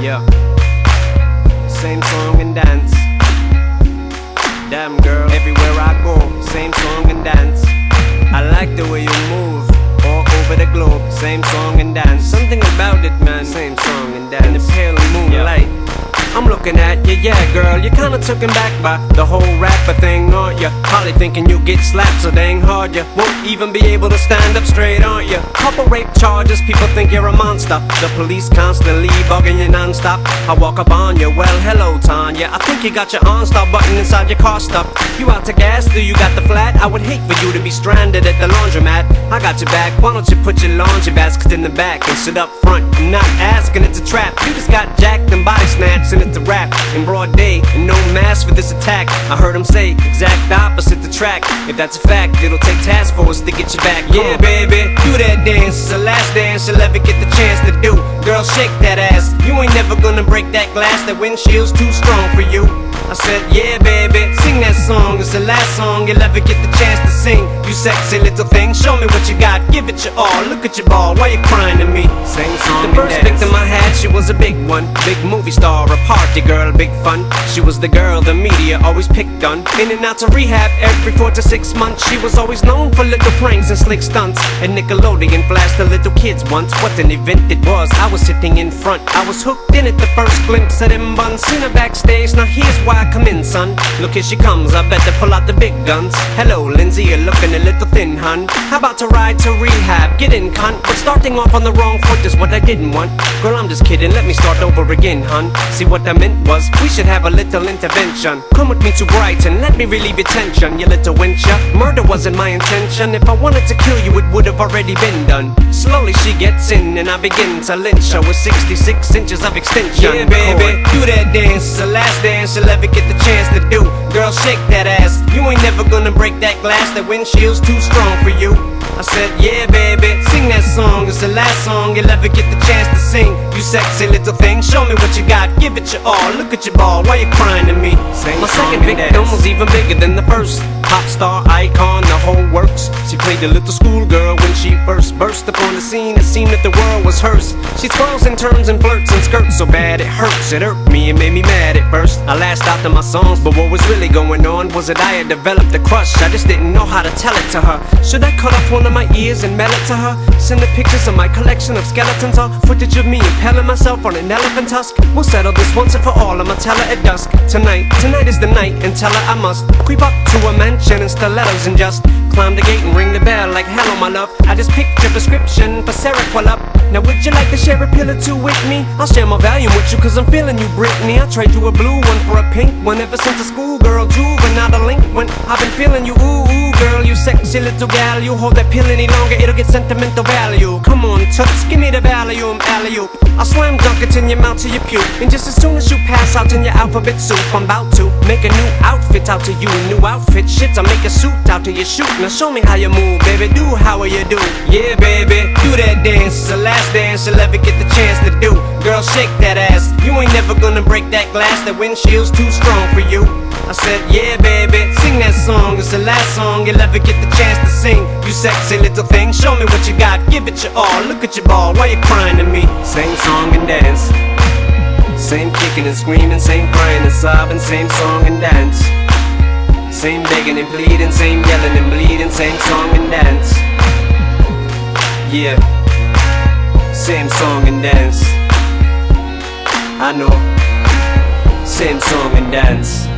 Yeah, same song and dance. Damn girl, everywhere I go, same song and dance. I like the way you move all over the globe, same song and dance. Something about it, man, same song and dance. In the pale moonlight, I'm looking at you, yeah girl, you're kinda taken back by the whole rapper thing, aren't you? Probably thinking you get slapped so dang hard you won't even be able to stand up straight, aren't you? Couple rape charges, people think you're a monster. The police constantly bugging you non-stop. I walk up on you, well hello Tanya, I think you got your OnStar button inside your car stuff. You out to gas, do you got the flat? I would hate for you to be stranded at the laundromat. I got your back, why don't you put your laundry basket in the back and sit up front? I'm not asking, it's a trap. You just got jacked and body snatched and it's a rap in broad day and no mask for this attack. I heard him say exact opposite the track. If that's a fact, it'll take task force to get you back. Yeah baby, do that dance, it's the last dance you'll ever get the chance to do. Girl, shake that ass, you ain't never gonna break that glass. That windshield's too strong for you. I said, yeah baby, sing that song, it's the last song you'll ever get the chance to sing. You sexy little thing, show me what you got, give it your all. Look at your ball, why you crying to me? Sing song. The first victim I had, she was a big one. Big movie star, a party girl, big fun. She was the girl the media always picked on. In and out to rehab every 4 to 6 months. She was always known for little pranks and slick stunts. And Nickelodeon flashed the little kids once. What an event it was, I was sitting in front. I was hooked in at the first glimpse of them buns. Seen her backstage, now here's why I come in, son. Look, here she comes, I better pull out the big guns. Hello, Lindsay, you're looking a little thin, hun. How about to ride to rehab? Get in, cunt. But starting off on the wrong foot is what I didn't want. Girl, I'm just kidding, let me start over again, hun. See what I meant was, we should have a little intervention. Come with me to Brighton, let me relieve your tension, you little wencher. Murder wasn't my intention. If I wanted to kill you, it would have already been done. Slowly she gets in and I begin to lynch her with 66 inches of extension. Yeah baby, do that dance, it's the last dance you'll ever get the chance to do. Girl, shake that ass, you ain't never gonna break that glass. That windshield's too strong for you. I said, yeah baby, sing that song, it's the last song you'll ever get the chance to sing. You sexy little thing, show me what you got, give it your all. Look at your ball, why you crying to me? My second victim was even bigger than the first. Pop star, icon, the whole works. She played the little schoolgirl when she first burst upon the scene. It seemed that the world was hers. She twirls and turns and flirts and skirts so bad it hurts. It hurt me and made me mad at first. I lashed out to my songs, but what was really going on was that I had developed a crush. I just didn't know how to tell it to her. Should I cut off one of my ears and mail it to her? Send her pictures of my collection of skeletons or footage of me impaling myself on an elephant tusk? We'll settle this once and for all, I'ma tell her at dusk. Tonight is the night, and tell her I must creep up to a mansion in stilettos and just climb the gate and ring the bell like hello my love. I just picked your prescription for Seroquel up. Now would you like to share a pill or two with me? I'll share my volume with you cause I'm feeling you, Britney. I'll trade you a blue one for a pink one. Ever since a schoolgirl juvenile delinquent, I've been feeling you, ooh, ooh girl, you sexy little gal. You hold that pill any longer, it'll get sentimental value. Come on, toots, give me the Valium, alley-oop. I'll slam dunk it in your mouth till you puke. And just as soon as you pass out in your alphabet soup, I'm about to make a new outfit out to you. New outfit, shit, I'll make a suit out to your shoot. Now show me how you move, baby, do how you do. Yeah, baby, do that dance, it's the last dance you'll ever get the chance to do. Girl, shake that ass, you ain't never gonna break that glass. That windshield's too strong for you. I said, yeah baby, sing that song, it's the last song you'll ever get the chance to sing. You sexy little thing, show me what you got, give it your all. Look at your ball, why you crying to me? Same song and dance, same kicking and screaming, same crying and sobbing, same song and dance. Same begging and pleading, same yelling and bleeding, same song and dance. Yeah, same song and dance. I know, same song and dance.